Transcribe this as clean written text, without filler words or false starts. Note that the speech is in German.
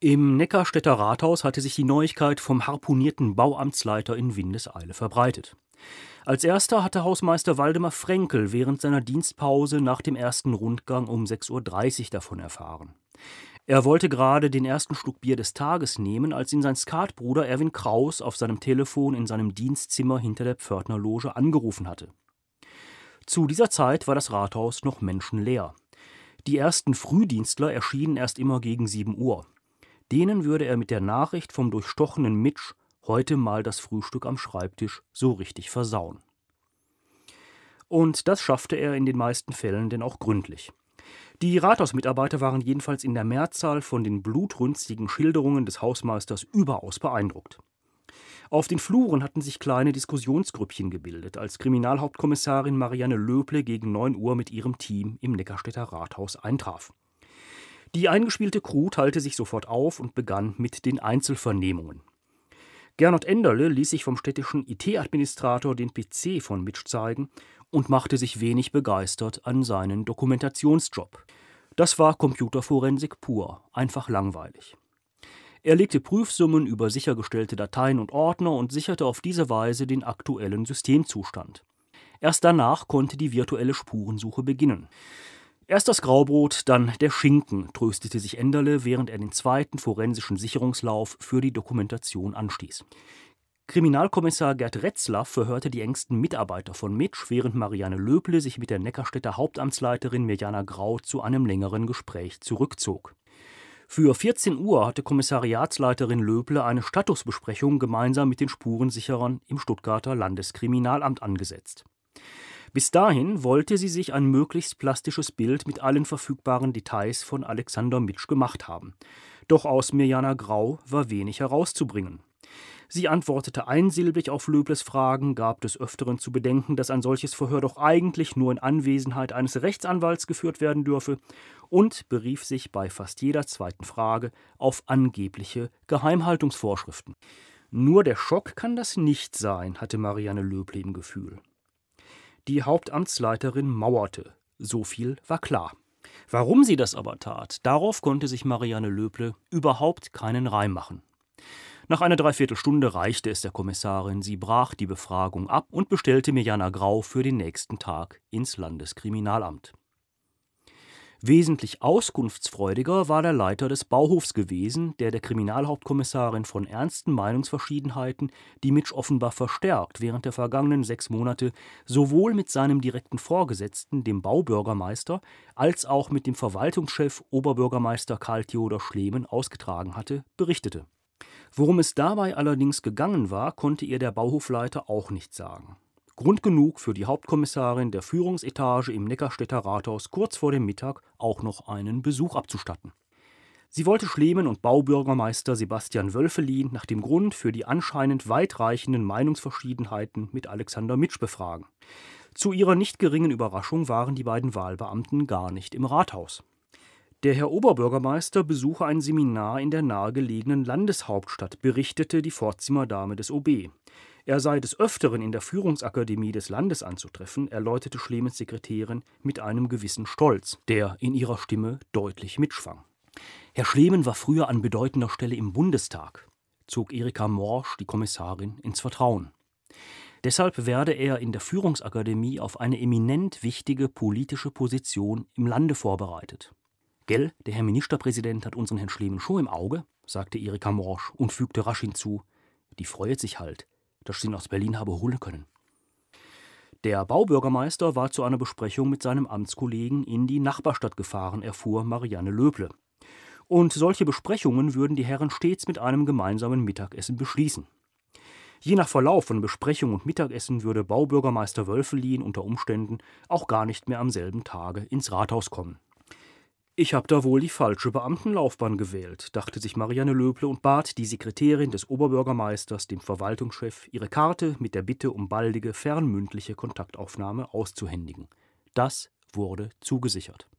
Im Neckarstädter Rathaus hatte sich die Neuigkeit vom harpunierten Bauamtsleiter in Windeseile verbreitet. Als erster hatte Hausmeister Waldemar Fränkel während seiner Dienstpause nach dem ersten Rundgang um 6:30 Uhr davon erfahren. Er wollte gerade den ersten Schluck Bier des Tages nehmen, als ihn sein Skatbruder Erwin Kraus auf seinem Telefon in seinem Dienstzimmer hinter der Pförtnerloge angerufen hatte. Zu dieser Zeit war das Rathaus noch menschenleer. Die ersten Frühdienstler erschienen erst immer gegen 7 Uhr. Denen würde er mit der Nachricht vom durchstochenen Mitsch heute mal das Frühstück am Schreibtisch so richtig versauen. Und das schaffte er in den meisten Fällen denn auch gründlich. Die Rathausmitarbeiter waren jedenfalls in der Mehrzahl von den blutrünstigen Schilderungen des Hausmeisters überaus beeindruckt. Auf den Fluren hatten sich kleine Diskussionsgrüppchen gebildet, als Kriminalhauptkommissarin Marianne Löble gegen 9 Uhr mit ihrem Team im Neckarstädter Rathaus eintraf. Die eingespielte Crew teilte sich sofort auf und begann mit den Einzelvernehmungen. Gernot Enderle ließ sich vom städtischen IT-Administrator den PC von Mitsch zeigen und machte sich wenig begeistert an seinen Dokumentationsjob. Das war Computerforensik pur, einfach langweilig. Er legte Prüfsummen über sichergestellte Dateien und Ordner und sicherte auf diese Weise den aktuellen Systemzustand. Erst danach konnte die virtuelle Spurensuche beginnen. Erst das Graubrot, dann der Schinken, tröstete sich Enderle, während er den zweiten forensischen Sicherungslauf für die Dokumentation anstieß. Kriminalkommissar Gerd Retzlaff verhörte die engsten Mitarbeiter von Mitsch, während Marianne Löble sich mit der Neckarstädter Hauptamtsleiterin Mirjana Grau zu einem längeren Gespräch zurückzog. Für 14 Uhr hatte Kommissariatsleiterin Löble eine Statusbesprechung gemeinsam mit den Spurensicherern im Stuttgarter Landeskriminalamt angesetzt. Bis dahin wollte sie sich ein möglichst plastisches Bild mit allen verfügbaren Details von Alexander Mitsch gemacht haben. Doch aus Mirjana Grau war wenig herauszubringen. Sie antwortete einsilbig auf Löbles Fragen, gab des Öfteren zu bedenken, dass ein solches Verhör doch eigentlich nur in Anwesenheit eines Rechtsanwalts geführt werden dürfe und berief sich bei fast jeder zweiten Frage auf angebliche Geheimhaltungsvorschriften. Nur der Schock kann das nicht sein, hatte Marianne Löble im Gefühl. Die Hauptamtsleiterin mauerte. So viel war klar. Warum sie das aber tat, darauf konnte sich Marianne Löble überhaupt keinen Reim machen. Nach einer Dreiviertelstunde reichte es der Kommissarin. Sie brach die Befragung ab und bestellte Mirjana Grau für den nächsten Tag ins Landeskriminalamt. Wesentlich auskunftsfreudiger war der Leiter des Bauhofs gewesen, der Kriminalhauptkommissarin von ernsten Meinungsverschiedenheiten, die Mitsch offenbar verstärkt während der vergangenen 6 Monate sowohl mit seinem direkten Vorgesetzten, dem Baubürgermeister, als auch mit dem Verwaltungschef Oberbürgermeister Karl Theodor Schlemen ausgetragen hatte, berichtete. Worum es dabei allerdings gegangen war, konnte ihr der Bauhofleiter auch nicht sagen. Grund genug für die Hauptkommissarin der Führungsetage im Neckarstädter Rathaus kurz vor dem Mittag auch noch einen Besuch abzustatten. Sie wollte Schlemen und Baubürgermeister Sebastian Wölfelin nach dem Grund für die anscheinend weitreichenden Meinungsverschiedenheiten mit Alexander Mitsch befragen. Zu ihrer nicht geringen Überraschung waren die beiden Wahlbeamten gar nicht im Rathaus. Der Herr Oberbürgermeister besuche ein Seminar in der nahegelegenen Landeshauptstadt, berichtete die Vorzimmerdame des OB. Er sei des Öfteren in der Führungsakademie des Landes anzutreffen, erläuterte Schlemens Sekretärin mit einem gewissen Stolz, der in ihrer Stimme deutlich mitschwang. Herr Schlemen war früher an bedeutender Stelle im Bundestag, zog Erika Morsch, die Kommissarin, ins Vertrauen. Deshalb werde er in der Führungsakademie auf eine eminent wichtige politische Position im Lande vorbereitet. »Gell, der Herr Ministerpräsident hat unseren Herrn Schlemen schon im Auge«, sagte Erika Morsch und fügte rasch hinzu, »die freut sich halt, dass sie ihn aus Berlin habe holen können.« Der Baubürgermeister war zu einer Besprechung mit seinem Amtskollegen in die Nachbarstadt gefahren, erfuhr Marianne Löble. Und solche Besprechungen würden die Herren stets mit einem gemeinsamen Mittagessen beschließen. Je nach Verlauf von Besprechung und Mittagessen würde Baubürgermeister Wölfelin unter Umständen auch gar nicht mehr am selben Tage ins Rathaus kommen. »Ich habe da wohl die falsche Beamtenlaufbahn gewählt«, dachte sich Marianne Löble und bat die Sekretärin des Oberbürgermeisters, dem Verwaltungschef, ihre Karte mit der Bitte um baldige fernmündliche Kontaktaufnahme auszuhändigen. Das wurde zugesichert.